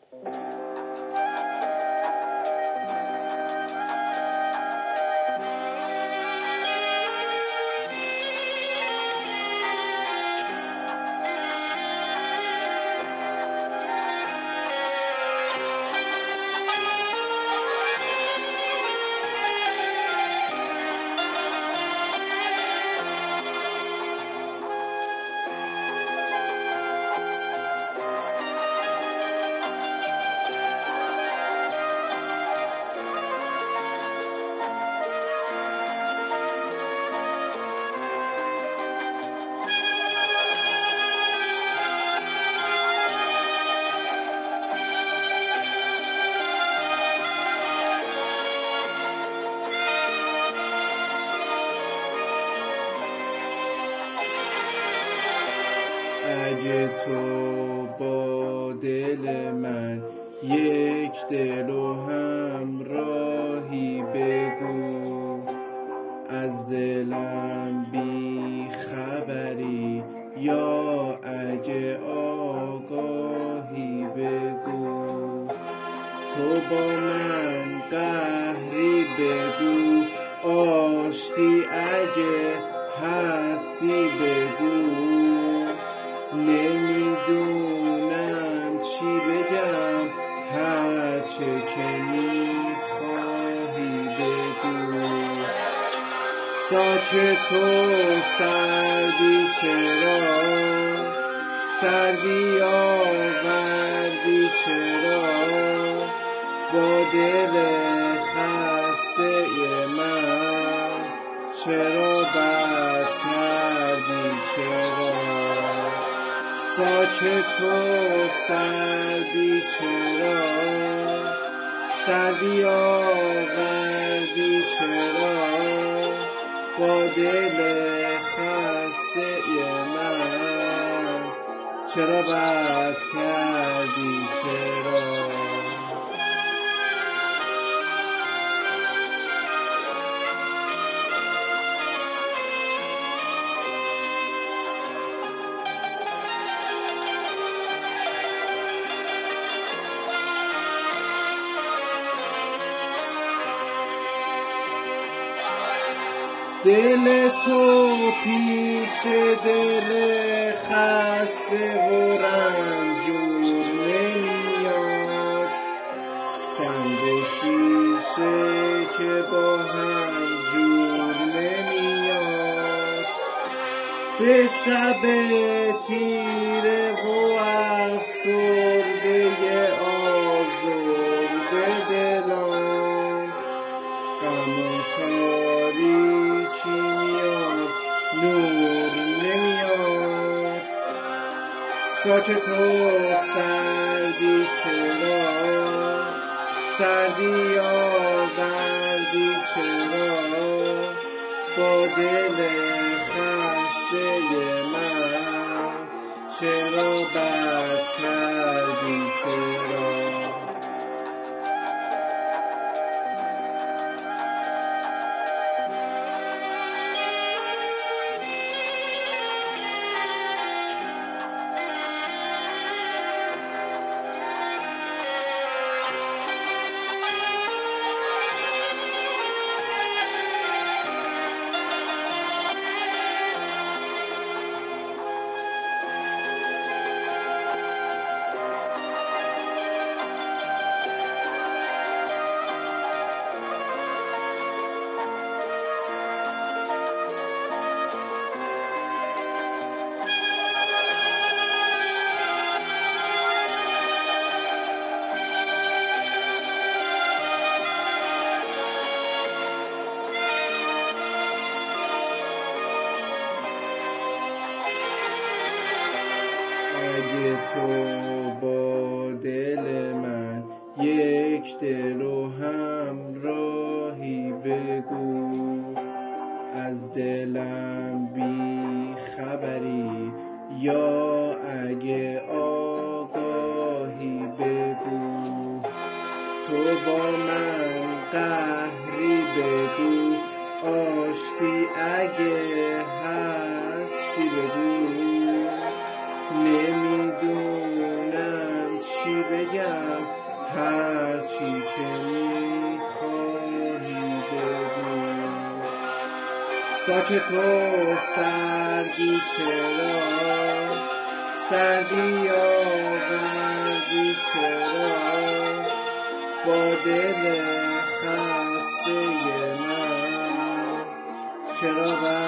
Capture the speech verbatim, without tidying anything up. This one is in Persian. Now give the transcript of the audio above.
اگه تو با دل من یک دل و همراهی بگو، از دلم بی خبری یا اگه آگاهی بگو، تو با من قهری بگو، آشتی اگه هستی بگو، نمیدونم چی بگم، هرچه که میخواهی بگو. ساکت و سردی چرا، سردی آوردی چرا، با دل خسته من چرا بد کردی چرا. ساکت و سردی چرا، سردی آوردی چرا، با دل خسته من چرا بد کردی چرا. دل تو پیش دل خسته و رنجور نمیاد، سنگ و شیشه که با هم جور نمیاد. به شب تیره و افسرده آزرده دلان، غم و تاریکی میاد نور نمیاد. ساکت و سردی چرا، سردی آوردی چرا، با دل خسته من چرا بد کردی چرا. اگه تو با دل من یک دل و همراهی بگو، از دلم بی خبری یا اگه آگاهی بگو، تو با من قهری بگو، آشتی اگه هستی بگو، نمیدونم چی بگم هرچی که میخواهی بگو. ساکت و سردی چرا، سردی آوردی چرا با دل خسته من، چرا